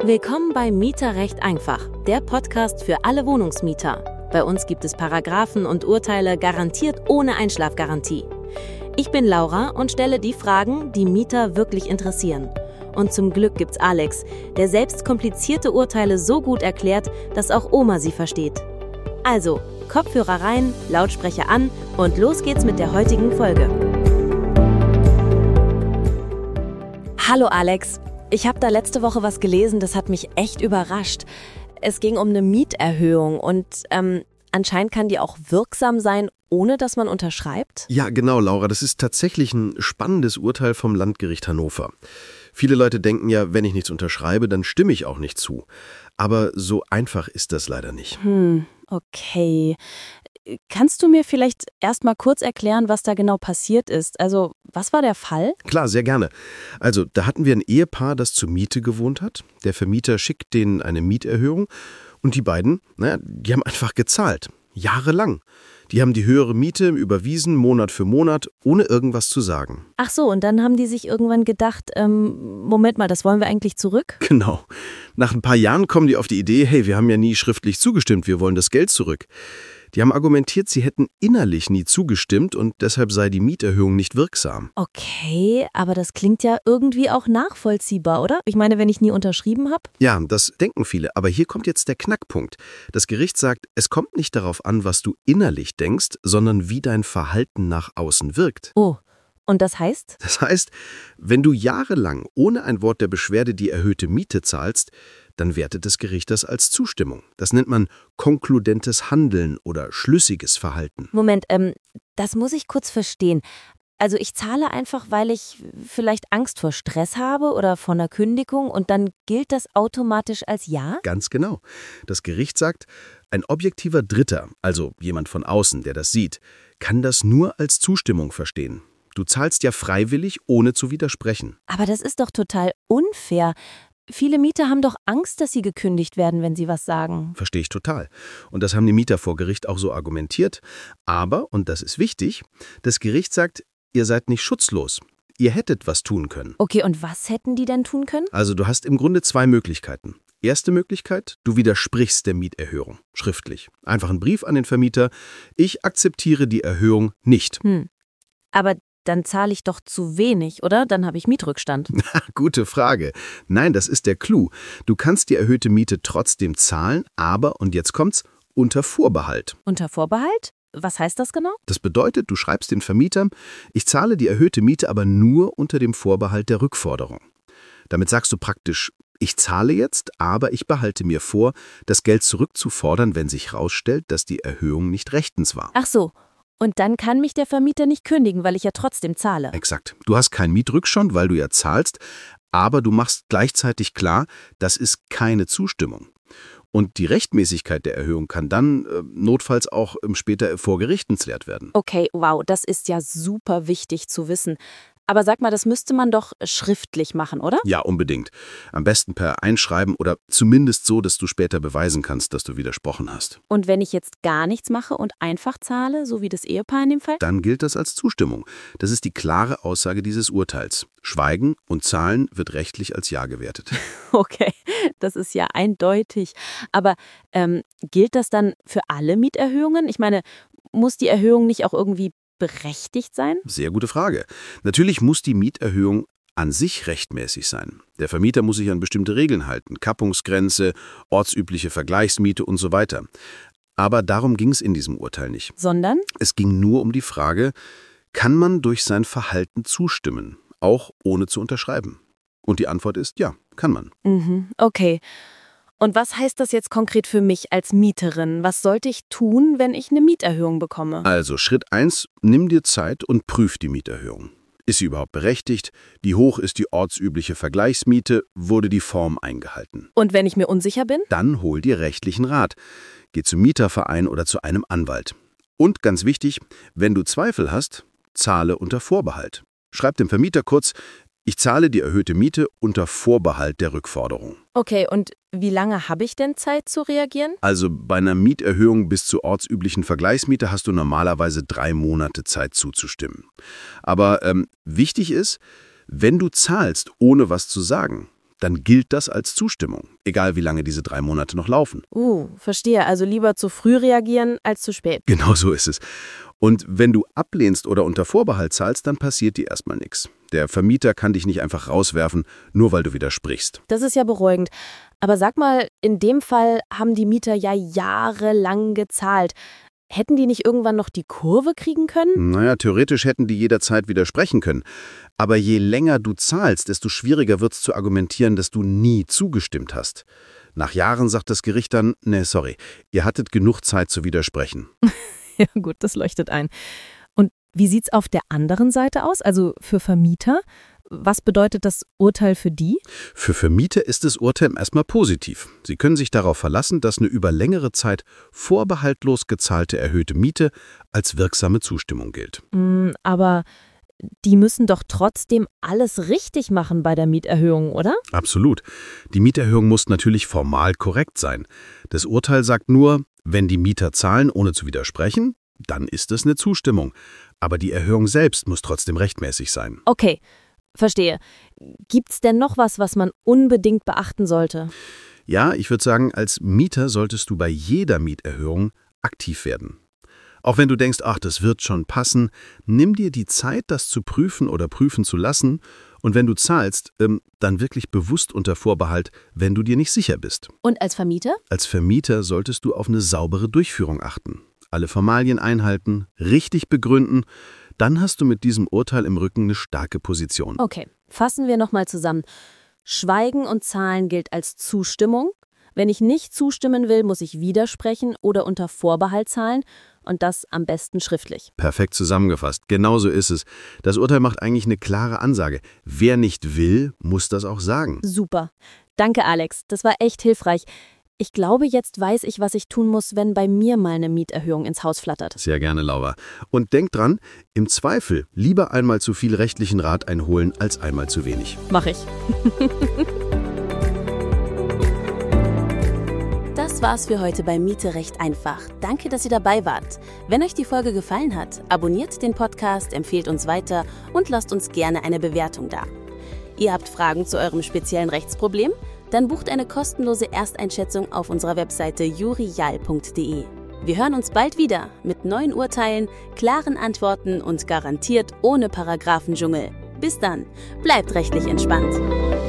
Willkommen bei Mieterrecht einfach, der Podcast für alle Wohnungsmieter. Bei uns gibt es Paragraphen und Urteile garantiert ohne Einschlafgarantie. Ich bin Laura und stelle die Fragen, die Mieter wirklich interessieren. Und zum Glück gibt's Alex, der selbst komplizierte Urteile so gut erklärt, dass auch Oma sie versteht. Also, Kopfhörer rein, Lautsprecher an und los geht's mit der heutigen Folge. Hallo Alex. Ich habe da letzte Woche was gelesen, das hat mich echt überrascht. Es ging um eine Mieterhöhung und anscheinend kann die auch wirksam sein, ohne dass man unterschreibt? Ja, genau, Laura. Das ist tatsächlich ein spannendes Urteil vom Landgericht Hannover. Viele Leute denken ja, wenn ich nichts unterschreibe, dann stimme ich auch nicht zu. Aber so einfach ist das leider nicht. Okay. Kannst du mir vielleicht erst mal kurz erklären, was da genau passiert ist? Also, was war der Fall? Klar, sehr gerne. Also, da hatten wir ein Ehepaar, das zur Miete gewohnt hat. Der Vermieter schickt denen eine Mieterhöhung und die beiden, die haben einfach gezahlt. Jahrelang. Die haben die höhere Miete überwiesen, Monat für Monat, ohne irgendwas zu sagen. Ach so, und dann haben die sich irgendwann gedacht, Moment mal, das wollen wir eigentlich zurück? Genau. Nach ein paar Jahren kommen die auf die Idee, hey, wir haben ja nie schriftlich zugestimmt, wir wollen das Geld zurück. Die haben argumentiert, sie hätten innerlich nie zugestimmt und deshalb sei die Mieterhöhung nicht wirksam. Okay, aber das klingt ja irgendwie auch nachvollziehbar, oder? Ich meine, wenn ich nie unterschrieben habe? Ja, das denken viele, aber hier kommt jetzt der Knackpunkt. Das Gericht sagt, es kommt nicht darauf an, was du innerlich denkst, sondern wie dein Verhalten nach außen wirkt. Oh, und das heißt? Das heißt, wenn du jahrelang ohne ein Wort der Beschwerde die erhöhte Miete zahlst, dann wertet das Gericht das als Zustimmung. Das nennt man konkludentes Handeln oder schlüssiges Verhalten. Moment, das muss ich kurz verstehen. Also ich zahle einfach, weil ich vielleicht Angst vor Stress habe oder vor einer Kündigung und dann gilt das automatisch als Ja? Ganz genau. Das Gericht sagt, ein objektiver Dritter, also jemand von außen, der das sieht, kann das nur als Zustimmung verstehen. Du zahlst ja freiwillig, ohne zu widersprechen. Aber das ist doch total unfair. Viele Mieter haben doch Angst, dass sie gekündigt werden, wenn sie was sagen. Verstehe ich total. Und das haben die Mieter vor Gericht auch so argumentiert. Aber, und das ist wichtig, das Gericht sagt, ihr seid nicht schutzlos. Ihr hättet was tun können. Okay, und was hätten die denn tun können? Also du hast im Grunde zwei Möglichkeiten. Erste Möglichkeit, du widersprichst der Mieterhöhung, schriftlich. Einfach ein Brief an den Vermieter, ich akzeptiere die Erhöhung nicht. Aber dann zahle ich doch zu wenig, oder? Dann habe ich Mietrückstand. Gute Frage. Nein, das ist der Clou. Du kannst die erhöhte Miete trotzdem zahlen, aber, und jetzt kommt's, unter Vorbehalt. Unter Vorbehalt? Was heißt das genau? Das bedeutet, du schreibst den Vermieter, ich zahle die erhöhte Miete aber nur unter dem Vorbehalt der Rückforderung. Damit sagst du praktisch, ich zahle jetzt, aber ich behalte mir vor, das Geld zurückzufordern, wenn sich herausstellt, dass die Erhöhung nicht rechtens war. Ach so. Und dann kann mich der Vermieter nicht kündigen, weil ich ja trotzdem zahle. Exakt. Du hast keinen Mietrückstand, weil du ja zahlst, aber du machst gleichzeitig klar, das ist keine Zustimmung. Und die Rechtmäßigkeit der Erhöhung kann dann notfalls auch später vor Gericht geklärt werden. Okay, wow, das ist ja super wichtig zu wissen. Aber sag mal, das müsste man doch schriftlich machen, oder? Ja, unbedingt. Am besten per Einschreiben oder zumindest so, dass du später beweisen kannst, dass du widersprochen hast. Und wenn ich jetzt gar nichts mache und einfach zahle, so wie das Ehepaar in dem Fall? Dann gilt das als Zustimmung. Das ist die klare Aussage dieses Urteils. Schweigen und Zahlen wird rechtlich als Ja gewertet. Okay, das ist ja eindeutig. Aber gilt das dann für alle Mieterhöhungen? Ich meine, muss die Erhöhung nicht auch irgendwie berechtigt sein? Sehr gute Frage. Natürlich muss die Mieterhöhung an sich rechtmäßig sein. Der Vermieter muss sich an bestimmte Regeln halten, Kappungsgrenze, ortsübliche Vergleichsmiete und so weiter. Aber darum ging es in diesem Urteil nicht. Sondern? Es ging nur um die Frage, kann man durch sein Verhalten zustimmen, auch ohne zu unterschreiben? Und die Antwort ist ja, kann man. Okay. Und was heißt das jetzt konkret für mich als Mieterin? Was sollte ich tun, wenn ich eine Mieterhöhung bekomme? Also Schritt 1, nimm dir Zeit und prüf die Mieterhöhung. Ist sie überhaupt berechtigt? Wie hoch ist die ortsübliche Vergleichsmiete? Wurde die Form eingehalten? Und wenn ich mir unsicher bin? Dann hol dir rechtlichen Rat. Geh zum Mieterverein oder zu einem Anwalt. Und ganz wichtig, wenn du Zweifel hast, zahle unter Vorbehalt. Schreib dem Vermieter kurz, ich zahle die erhöhte Miete unter Vorbehalt der Rückforderung. Okay, und wie lange habe ich denn Zeit zu reagieren? Also bei einer Mieterhöhung bis zur ortsüblichen Vergleichsmiete hast du normalerweise 3 Monate Zeit zuzustimmen. Aber wichtig ist, wenn du zahlst, ohne was zu sagen, dann gilt das als Zustimmung, egal wie lange diese 3 Monate noch laufen. Verstehe. Also lieber zu früh reagieren als zu spät. Genau so ist es. Und wenn du ablehnst oder unter Vorbehalt zahlst, dann passiert dir erstmal nichts. Der Vermieter kann dich nicht einfach rauswerfen, nur weil du widersprichst. Das ist ja beruhigend. Aber sag mal, in dem Fall haben die Mieter ja jahrelang gezahlt. Hätten die nicht irgendwann noch die Kurve kriegen können? Naja, theoretisch hätten die jederzeit widersprechen können. Aber je länger du zahlst, desto schwieriger wird es zu argumentieren, dass du nie zugestimmt hast. Nach Jahren sagt das Gericht dann, sorry, ihr hattet genug Zeit zu widersprechen. Ja gut, das leuchtet ein. Und wie sieht's auf der anderen Seite aus, also für Vermieter? Was bedeutet das Urteil für die? Für Vermieter ist das Urteil erstmal positiv. Sie können sich darauf verlassen, dass eine über längere Zeit vorbehaltlos gezahlte erhöhte Miete als wirksame Zustimmung gilt. Aber die müssen doch trotzdem alles richtig machen bei der Mieterhöhung, oder? Absolut. Die Mieterhöhung muss natürlich formal korrekt sein. Das Urteil sagt nur, wenn die Mieter zahlen, ohne zu widersprechen, dann ist es eine Zustimmung. Aber die Erhöhung selbst muss trotzdem rechtmäßig sein. Okay, verstehe. Gibt's denn noch was man unbedingt beachten sollte? Ja, ich würde sagen, als Mieter solltest du bei jeder Mieterhöhung aktiv werden. Auch wenn du denkst, ach, das wird schon passen, nimm dir die Zeit, das zu prüfen oder prüfen zu lassen. Und wenn du zahlst, dann wirklich bewusst unter Vorbehalt, wenn du dir nicht sicher bist. Und als Vermieter? Als Vermieter solltest du auf eine saubere Durchführung achten. Alle Formalien einhalten, richtig begründen. Dann hast du mit diesem Urteil im Rücken eine starke Position. Okay, fassen wir nochmal zusammen. Schweigen und Zahlen gilt als Zustimmung. Wenn ich nicht zustimmen will, muss ich widersprechen oder unter Vorbehalt zahlen. Und das am besten schriftlich. Perfekt zusammengefasst. Genauso ist es. Das Urteil macht eigentlich eine klare Ansage. Wer nicht will, muss das auch sagen. Super. Danke, Alex. Das war echt hilfreich. Ich glaube, jetzt weiß ich, was ich tun muss, wenn bei mir mal eine Mieterhöhung ins Haus flattert. Sehr gerne, Laura. Und denk dran, im Zweifel lieber einmal zu viel rechtlichen Rat einholen, als einmal zu wenig. Mach ich. Das war's für heute bei Miete recht einfach. Danke, dass ihr dabei wart. Wenn euch die Folge gefallen hat, abonniert den Podcast, empfehlt uns weiter und lasst uns gerne eine Bewertung da. Ihr habt Fragen zu eurem speziellen Rechtsproblem? Dann bucht eine kostenlose Ersteinschätzung auf unserer Webseite jurial.de. Wir hören uns bald wieder mit neuen Urteilen, klaren Antworten und garantiert ohne Paragraphendschungel. Bis dann, bleibt rechtlich entspannt.